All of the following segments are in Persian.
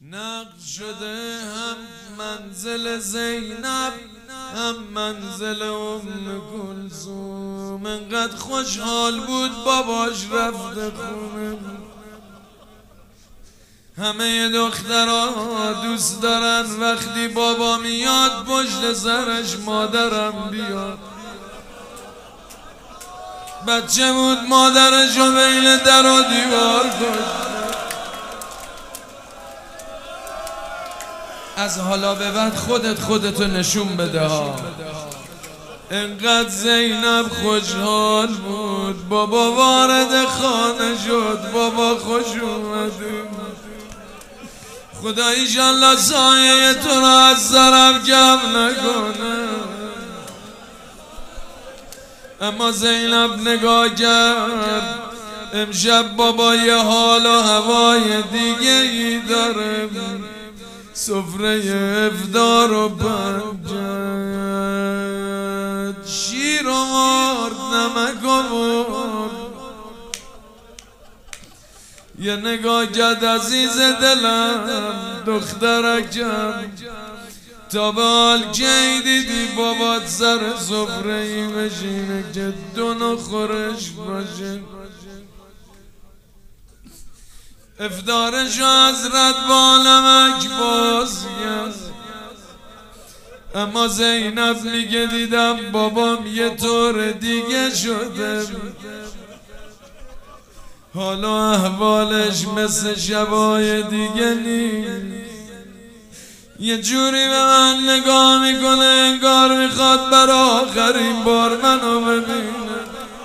نقد شده هم منزل زینب هم منزل کلثوم. انقدر خوشحال بود باباش رفته خونه. همه دخترها دوست دارن وقتی بابا میاد پشت سرش مادرم بیاد. بچه بود مادرشو بین در و دیوار کشت. از حالا به بعد خودتو نشون بده ها. انقدر زینب خوشحال بود بابا وارد خانه شد. بابا خوش اومدی، خدا ایشالله سایه تو را از سرم کم نکنه. اما زینب نگاه کرد، امشب بابا یه حال و هوای دیگه ای داره. سفره افطار و بنجد، شیر و مرد نمک و مرد. یه نگاه کرد عزیز دلم دخترکم، تا به حال کی دیدی بابات سر سفره ای بشینه که دو نخورش باشه؟ افطارش حضرت با نمک باز کرد. اما زینب میگه دیدم بابام یه طور دیگه شده، حالا احوالش مثل شبای دیگه نیست. یه جوری به من نگاه میکنه انگار میخواد برای آخرین بار منو ببینه.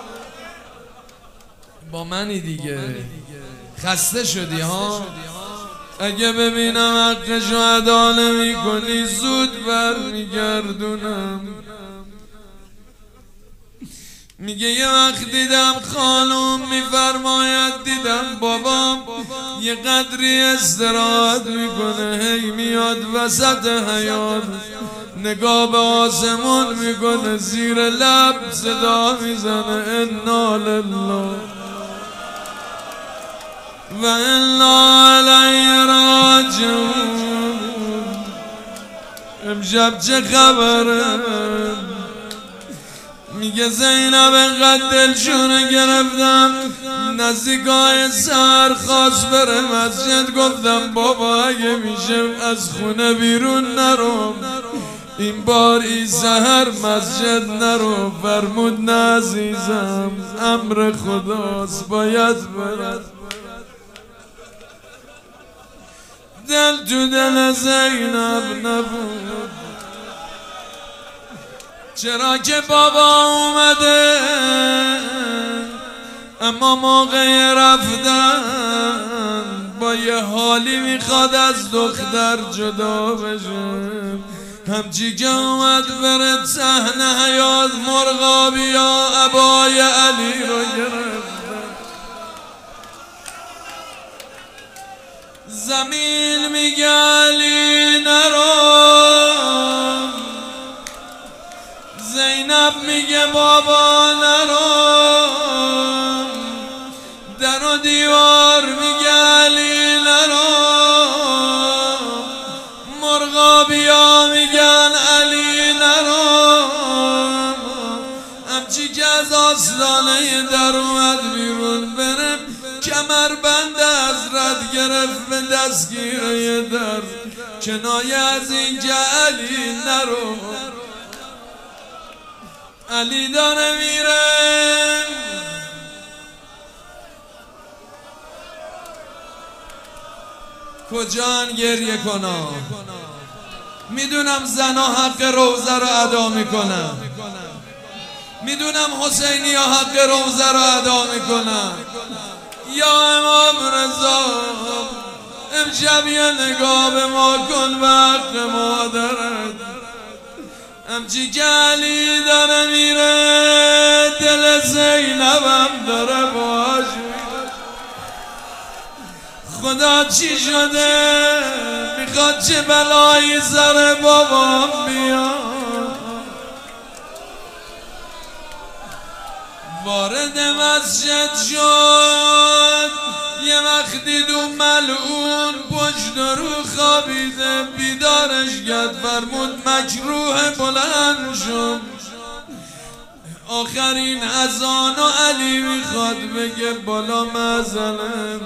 با منی دیگه، خسته شدی ها؟ اگه ببینم حقشو ادا نمی کنی زود برمیگردونم. میگه یه وقت دیدم خانوم میفرماید دیدم بابام یه قدری استراحت میکنه، هی میاد وسط حیاط نگاه به آسمون میکنه، زیر لب صدا میزنه انا لله و انا الیه راجعون. امشب چه خبره؟ میگه زینب انقدر دلشونه گرفتم نزدیکای سحر خواست بره مسجد. گفتم بابا اگه میشه از خونه بیرون نرو، این بار ای سحر مسجد نرو. فرمود نه عزیزم امر خداست باید برد. دل تو دل زینب نبود، چرا که بابا اومده اما موقع رفتن با یه حالی میخواد از دختر جدا بشه. همچی که اومد برد صحنه حیات مرغابی یا عبای علی رو گرفت. زمین میگه علی نرو، زینب میگه بابا نرو، در و دیوار میگه علی نرو، مرغابیا میگن علی نرو. همچی که از آستانه در اومد بیرون بره کمر بند حضرت گرفت به دستگیره در، کنایه از این که علی نرو. علی داره میره کجا گریه کنم؟ میدونم زنا حق روزه رو ادا میکنن، میدونم حسینی ها حق روزه رو ادا میکنن. یا امام رضا امشب یه نگاه به ما کن به حق مادرت. همچی که علی داره میره دل زینبم داره باش. خدا چی شده؟ میخواد چه بلایی سر بابام بیاد؟ وارد مسجد شد یه وقتی دو ملعون پشت رو خوابیده بیدارش کرد فرمود مجروح بلند شد آخرین اذان و علی میخواد بگه بالا مزنم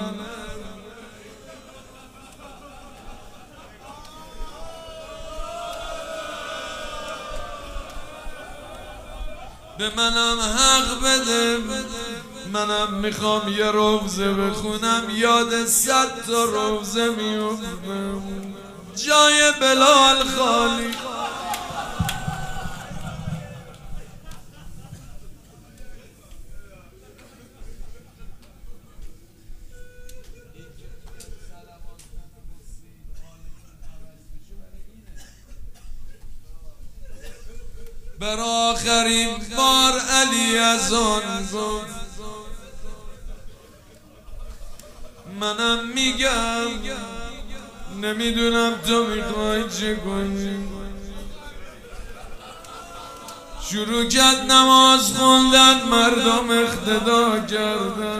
به منم حق بده منم میخوام یه روزه بخونم یاد 100 تا روزه میفتم جای بلال خالی بر آخرین بار علی از آن گفت منم میگم نمیدونم تو میخوای چه کنی شروع کرد نماز خوندن مردم اقتدا کردن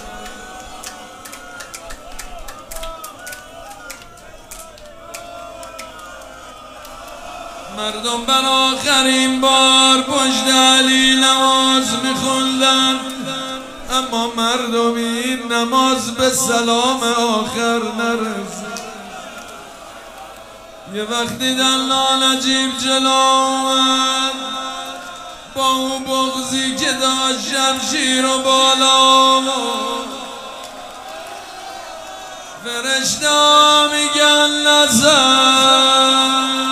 مردم بر آخرین بار پشت علی نماز میخوندن اما مردم این نماز به سلام آخر نرسید یه وقتی دلال عجیب جلو آمد با اون بغضی که داشت شمشیر و بالا فرشته میگن نزن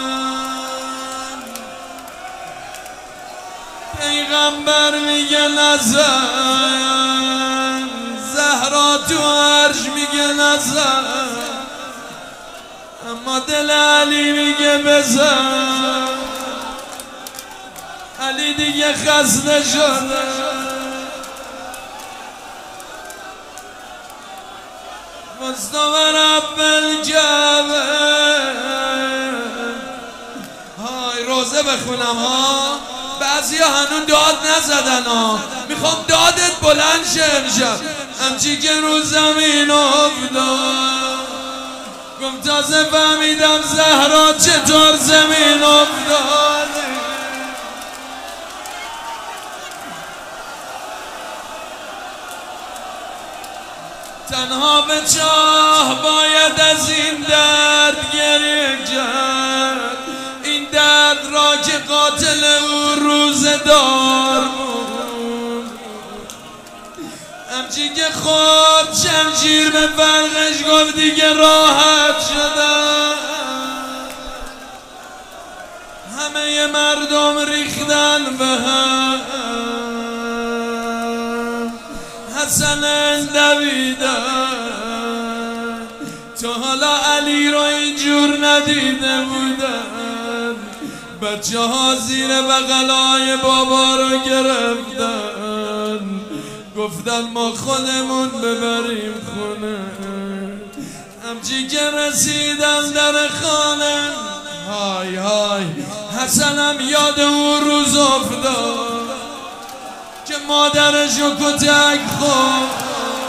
پیغمبر میگه نزن زهرا تو عرش میگه نزن اما دل علی میگه بزن علی دیگه خسته شده مصطفی رب الجبل های روزه بخونم ها بعضی ها هنون داد نزدن ها میخوام دادت بلند شه امشب همچی که رو زمین افتاد گفت تازه فهمیدم زهرا چطور زمین افتاد تنها به چاه باید از این درد گریه کرد این درد را که قاتل او روزدار بود همچی که خود شمشیر به فرقش گفت دیگه راحت شدم همه مردم ریختن به هم حسن دویدن تا حالا علی رو اینجور ندیده بودن بچه ها زیر بغلای بابا رو گرفتن گفتن ما خودمون ببریم خونه همچی که رسیدن در خانه های های حسنم یاد اون روز افتاد که مادرش رو کتک خورد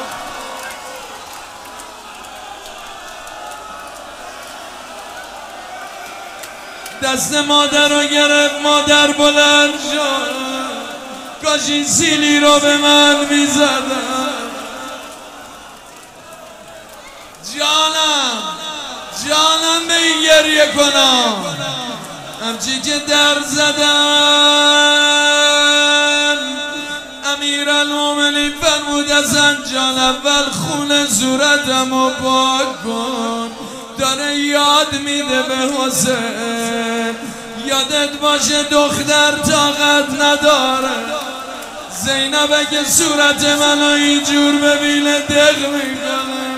دست مادر رو گرفت مادر بلند شد کاش این سیلی رو به من میزدم جانم به این گریه کنم همچی که در زدن امیرالمومنین فرمود حسن جان اول خون صورتمو پاک کن داره یاد میده به حسین یادت باشه دختر طاقت نداره زینب اگه صورت منو اینجور ببینه دق میکنه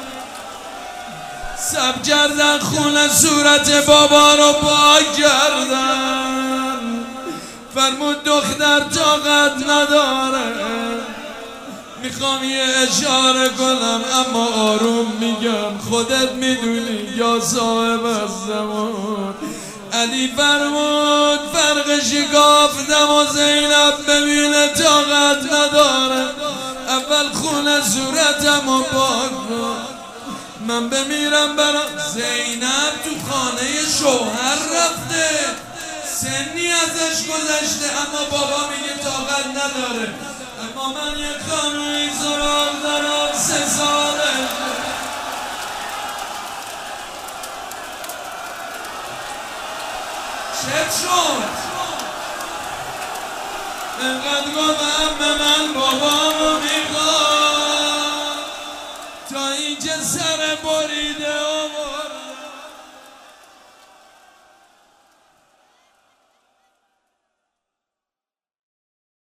سب کردن خون صورت بابا رو پاک کردن فرمود دختر طاقت نداره میخوام یه اشاره کنم اما آروم میگم خودت میدونی یا صاحب الزمان علی فرمود فرق شکافتم و زینب ببینه طاقت نداره اول اول خونه صورتم و پاک کن، من بمیرم برام. زینب تو خانه شوهر رفته، سنی ازش گذشته، اما بابا میگه طاقت نداره. اما من یک خانوی سراغ دارم 3 ساله. چه شد؟ انقدر گفتم به من بابامو میخواد، تا اینکه سر بریده آورد.